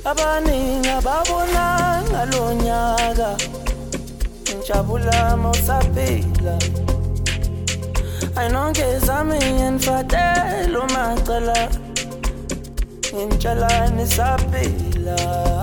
Abaningi ababona ngalonyaka Njabula mawusaphila Ayinonke zami ngiyenfatela umacala Ngintshala nisaphila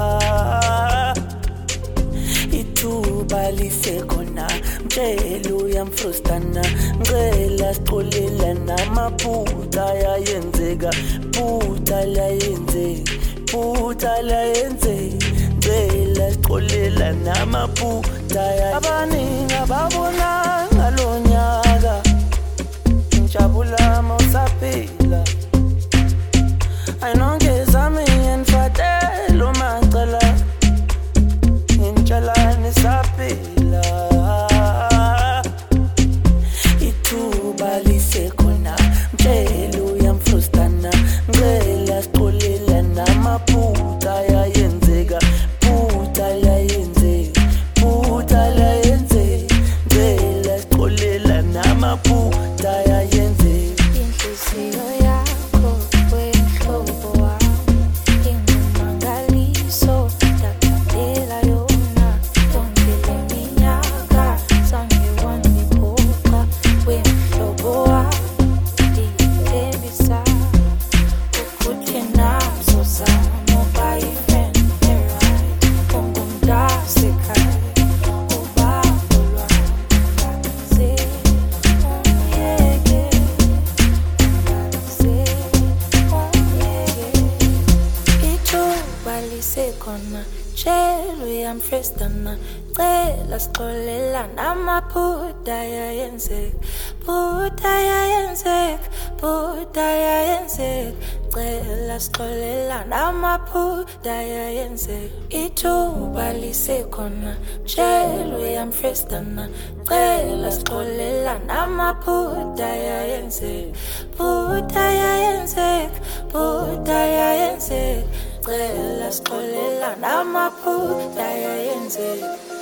Ithuba lisekhona Mtshela uyamfrustana Ngicela sixolela namaphutha ayenzeka Phutha layenzeka Phutha layenzeka Ngicela sixolela namaphutha Abaningi ababona ngalonyaka Njabula mawusaphila Ayinonke zami ngiyenfatela umacala Ngintshala nisaphila Ithuba lisekhona Mtshela uyamfrustana Ngicela sixolela namaphutha ayenzeka Phutha layenzeka Phutha layenzeka Ngicela sixolela namaphutha ayenzeka Inhliziyo yakho wehlobo wami ingumangaliso ndakudela yona yonke le minyaka zange wangiphoqa wehlobo wami ndiyithembisa ukuthi nazo zami uba-friend right ungumntasekhaya ubambo lwami ungaze ungiyeke Ithuba lisekhona Tshela uyamfrustana Cela sixolela namaphutha ayenzeka Phutha ayenzeka Phutha ayenzeka Cela sixolela namaphutha ayenzeka Ithuba lisekhona Tshela uyamfrustana Cela sixolela namaphutha ayenzeka Phutha ayenzeka Phutha ayenzeka Cela sixolela namaphutha ayenzeka